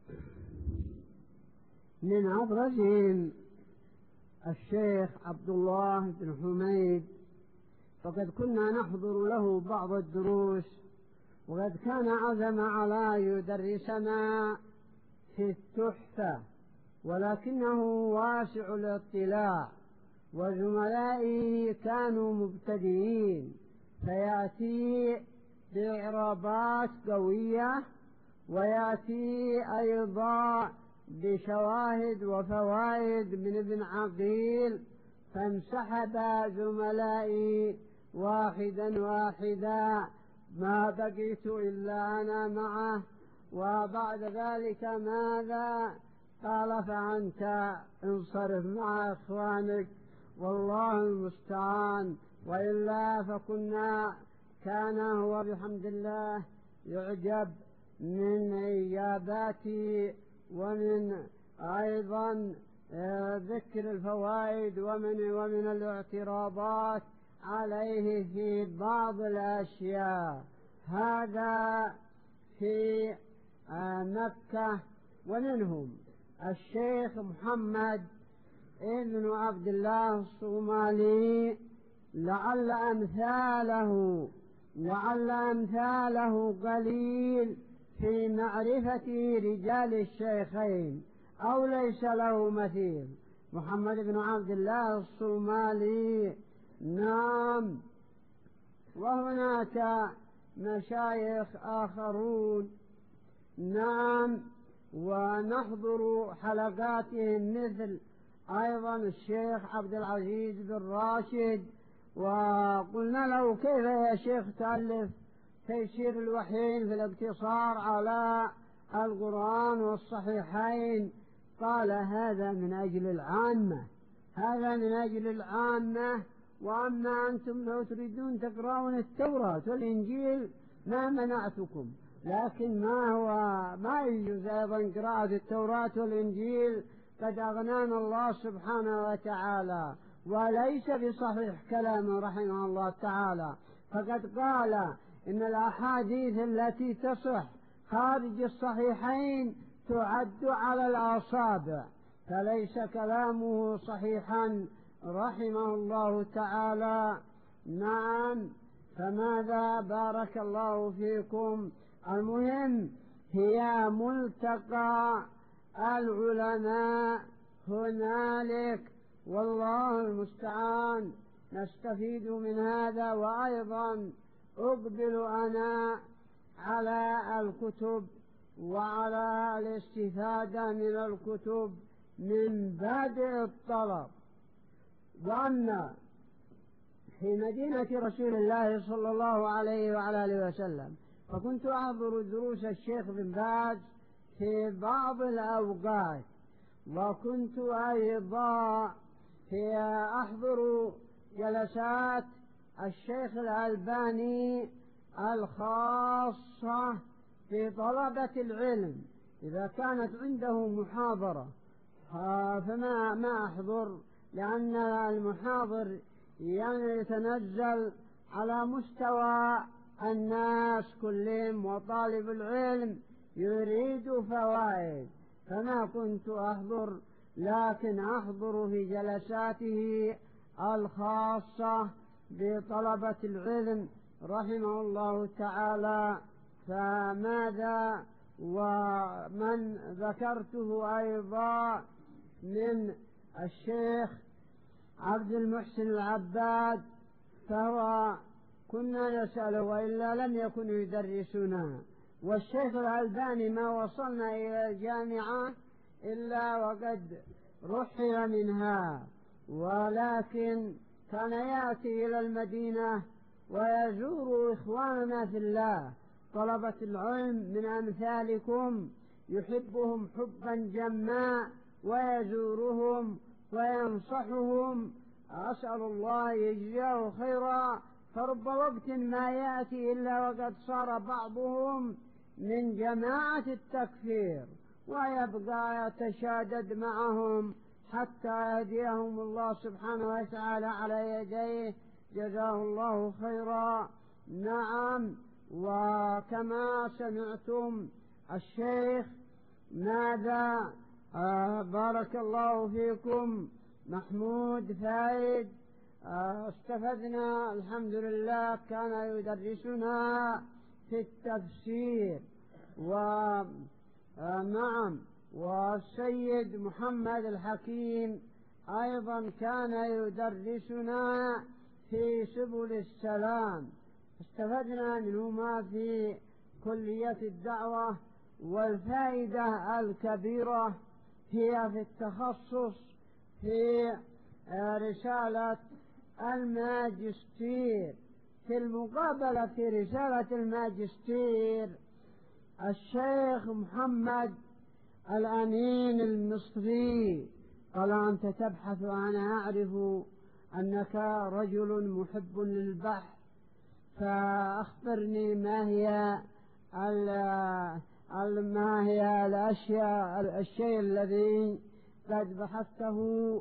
من أبرزهم الشيخ عبد الله بن حميد، فقد كنا نحضر له بعض الدروس، وقد كان عزم على يدرسنا في التحفة، ولكنه واسع الاطلاع، وزملائه كانوا مبتدئين، فيأتي بإعرابات قوية، ويأتي أيضا بشواهد وفوائد من ابن عقيل، فانسحب زملائي واحدا واحدا، ما بقيت إلا أنا معه. وبعد ذلك ماذا قال؟ فأنت انصرف مع إخوانك، والله المستعان. وإلا فكنا كان هو بحمد الله يعجب من إجاباتي ومن أيضا ذكر الفوائد ومن ومن الاعتراضات عليه في بعض الأشياء. هذا في مكة. ومنهم الشيخ محمد ابن عبد الله الصومالي، لعل أمثاله لعل أمثاله قليل في معرفة رجال الشيخين، أو ليس له مثيل. محمد بن عبد الله الصومالي. نعم. وهناك مشايخ آخرون. نعم، ونحضر حلقاتهم مثل أيضا الشيخ عبد العزيز بن راشد. وقلنا له: كيف يا شيخ تألف تيسير الوحيين في الاقتصار على القرآن والصحيحين. قال هذا من أجل العامة، هذا من أجل العامة. وأما أنتم لو تريدون تقرؤون التوراة والإنجيل ما منعتكم، لكن ما هو ما يجوز أيضا قراءة التوراة والإنجيل، قد أغنانا الله سبحانه وتعالى. وليس بصحيح كلامه رحمه الله تعالى، فقد قال إن الأحاديث التي تصح خارج الصحيحين تعد على الأصابع، فليس كلامه صحيحا رحمه الله تعالى. نعم، فماذا بارك الله فيكم. المهم هي ملتقى العلماء هنالك، والله المستعان. نستفيد من هذا. وأيضا أقبل أنا على الكتب وعلى الاستفادة من الكتب من بادئ الطلب. وأن في مدينة رسول الله صلى الله عليه وعلى آله وسلم فكنت أحضر دروس الشيخ بن باز في بعض الأوقات، وكنت أيضا في أحضر جلسات الشيخ الألباني الخاصة في طلبة العلم. إذا كانت عنده محاضرة فما ما أحضر، لأن المحاضر يعني يتنزل على مستوى الناس كلهم، وطالب العلم يريد فوائد، فما كنت أحضر، لكن أحضر في جلساته الخاصة بطلبة العلم رحمه الله تعالى. فماذا ومن ذكرته أيضا من الشيخ عبد المحسن العباد، فهو كنا نسأله وإلا لم يكن يدرسنا. والشيخ الألباني ما وصلنا إلى الجامعة إلا وقد رحل منها، ولكن كان يأتي إلى المدينة ويزور إخواننا في الله طلبة العلم من أمثالكم، يحبهم حبا جما ويزورهم وينصحهم. أسأل الله يجزيه خيرا. فرب وقت ما يأتي إلا وقد صار بعضهم من جماعة التكفير ويبقى يتشادد معهم حتى يهديهم الله سبحانه وتعالى على يديه، جزاه الله خيرا. نعم، وكما سمعتم الشيخ ماذا آه بارك الله فيكم محمود فايد آه استفدنا الحمد لله. كان يدرسنا في التفسير. ونعم، والسيد محمد الحكيم أيضا كان يدرسنا في سبل السلام، استفدنا منهما في كلية الدعوة. والفائدة الكبيرة هي في التخصص في رسالة الماجستير. في المقابلة في رسالة الماجستير الشيخ محمد الأمين المصري قال: أنت تبحث وأنا أعرف أنك رجل محب للبحث، فأخبرني ما هي ما هي الأشياء الشيء الذي قد بحثته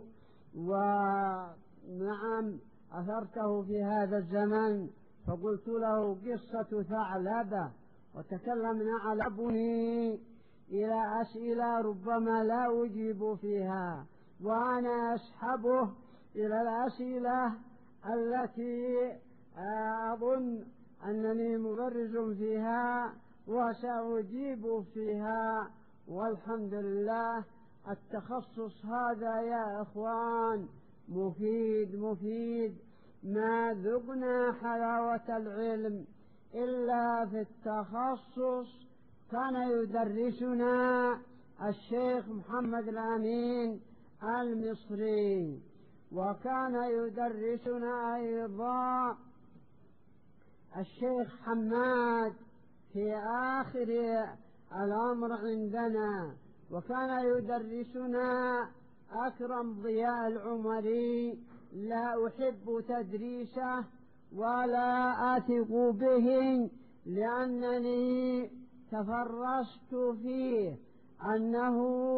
ونعم أثرته في هذا الزمن. فقلت له: قصة ثعلبة. وتكلمنا على بني إلى أسئلة ربما لا أجيب فيها، وأنا أسحبه إلى الأسئلة التي أظن أنني مبرز فيها وسأجيب فيها. والحمد لله التخصص هذا يا إخوان مفيد مفيد. ما ذقنا حلاوة العلم إلا في التخصص. كان يدرسنا الشيخ محمد الأمين المصري، وكان يدرسنا أيضا الشيخ حماد في آخر الأمر عندنا، وكان يدرسنا أكرم ضياء العمري. لا أحب تدريسه ولا أثق به، لأنني تفرست فيه أنه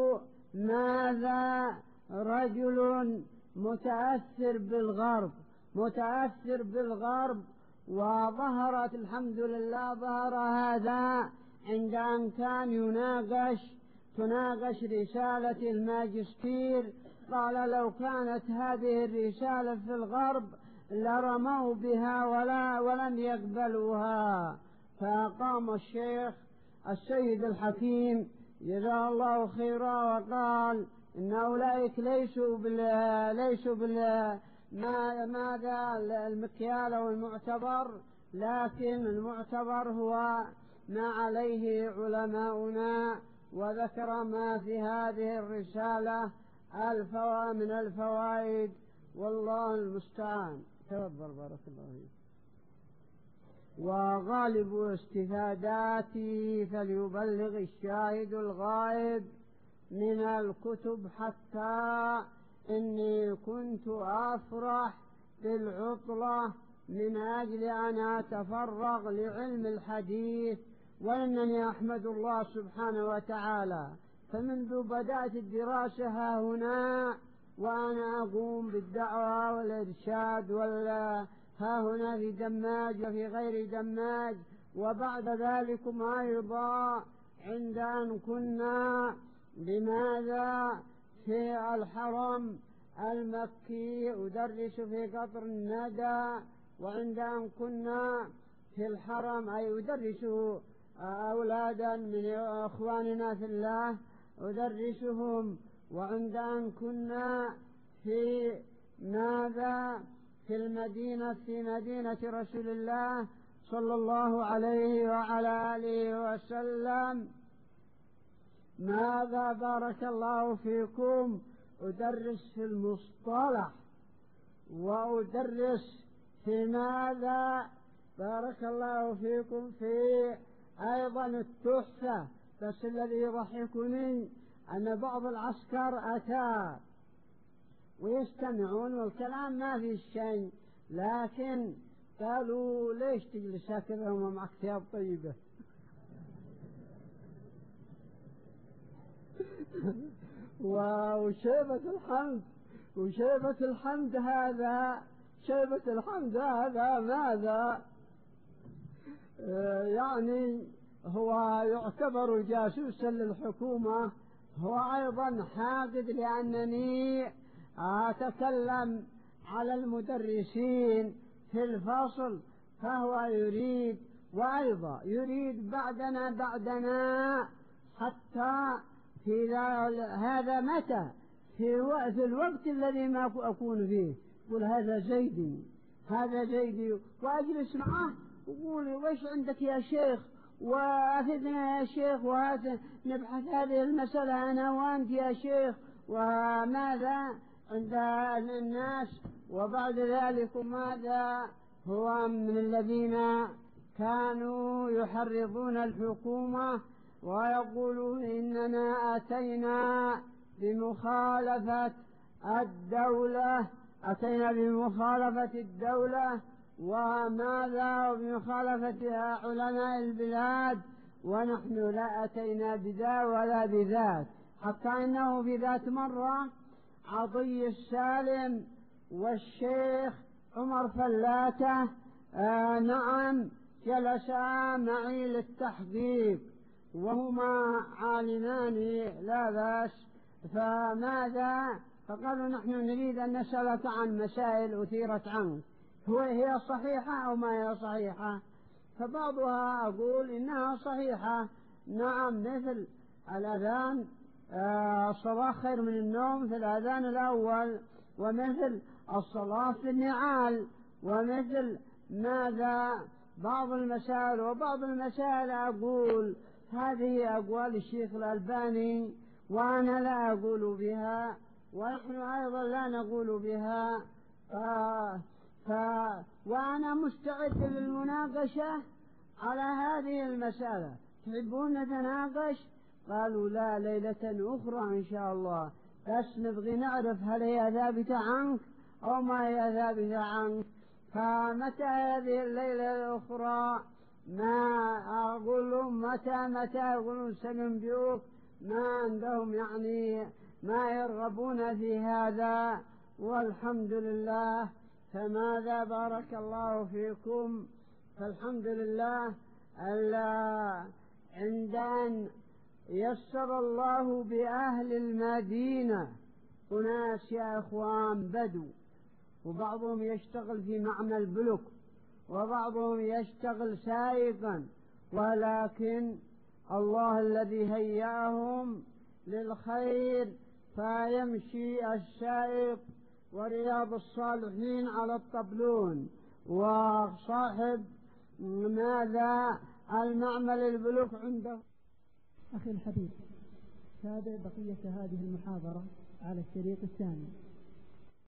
ماذا رجل متأثر بالغرب متأثر بالغرب وظهرت الحمد لله ظهر هذا عند أن كان يناقش تناقش رسالة الماجستير. قال لو كانت هذه الرسالة في الغرب لرموا بها ولا ولم يقبلوها. فقام الشيخ السيد الحكيم جزاه الله خيرا وقال إن أولئك ليسوا بال ليسوا بال ما ماذا المكيال والمعتبر، لكن المعتبر هو ما عليه علماؤنا، وذكر ما في هذه الرسالة الفوا من الفوائد، والله المستعان. تفضل بارك الله فيك. وغالب استفاداتي فليبلغ الشاهد الغائب من الكتب، حتى إني كنت أفرح بالعطلة من أجل أن أتفرغ لعلم الحديث، وإنني أحمد الله سبحانه وتعالى. فمنذ بدأت الدراسة ها هنا وأنا أقوم بالدعوة والإرشاد ولا ها هنا في دماج وفي غير دماج، وبعد ذلكم أيضا عند أن كنا بماذا في الحرم المكي أدرس في قطر الندى، وعند أن كنا في الحرم أي أدرس أولادا من إخواننا في الله أدرسهم، وعند أن كنا في ماذا في المدينة في مدينة رسول الله صلى الله عليه وعلى آله وسلم ماذا بارك الله فيكم أدرس في المصطلح، وأدرس في ماذا بارك الله فيكم في أيضا التحفة. بس الذي يضحكني أن بعض العسكر أتى ويستمعون والكلام ما في شيء، لكن قالوا ليش تجلس هكذا وما معك ثياب طيبة؟ وشيبة الحمد وشيبة الحمد هذا شيبة الحمد هذا ماذا يعني هو يعتبر جاسوسا للحكومة، هو أيضا حاقد لأنني أتكلم على المدرسين في الفصل، فهو يريد وأيضا يريد بعدنا بعدنا حتى في هذا متى في الوقت الذي ما أكون فيه يقول هذا زيدي هذا زيدي، وأجلس معه وقول وإيش عندك يا شيخ وأفدنا يا شيخ، وهذا نبحث هذه المسألة أنا وأنت يا شيخ وماذا عند الناس. وبعد ذلك ماذا هو من الذين كانوا يحرضون الحكومة ويقولون إننا أتينا بمخالفة الدولة أتينا بمخالفة الدولة وماذا وبمخالفة علماء البلاد، ونحن لا أتينا بذا ولا بذات. حتى إنه في ذات مرة عطي السالم والشيخ عمر فلاتة آه نعم جلسا معي للتحقيق وهما عالمان لا بأس، فماذا فقالوا نحن نريد أن نسألك عن مسائل أثيرت عنك، هو هي صحيحة أو ما هي صحيحة؟ فبعضها أقول إنها صحيحة نعم، مثل الأذان آه الصلاة خير من النوم في الأذان الأول، ومثل الصلاة في النعال، ومثل ماذا بعض المسائل. وبعض المسائل أقول هذه أقوال الشيخ الألباني وأنا لا أقول بها ونحن أيضا لا نقول بها، ف... ف... وأنا مستعد للمناقشة على هذه المسألة؟ تحبون نتناقش؟ قالوا لا، ليلة أخرى إن شاء الله، بس نبغي نعرف هل هي ثابتة عنك أو ما هي ثابتة عنك. فمتى هذه الليلة الأخرى؟ ما أقول متى متى يقولون سننبئك، ما عندهم يعني ما يرغبون في هذا، والحمد لله. فماذا بارك الله فيكم؟ فالحمد لله ألا عند أن يسر الله بأهل المدينة أناس يا إخوان بدو، وبعضهم يشتغل في معمل بلوك، وبعضهم يشتغل سائقا، ولكن الله الذي هيأهم للخير، فيمشي السائق ورياض الصالحين على الطبلون، وصاحب ماذا المعمل البلوك عنده. أخي الحبيب، تابع بقية هذه المحاضرة على الشريط الثاني.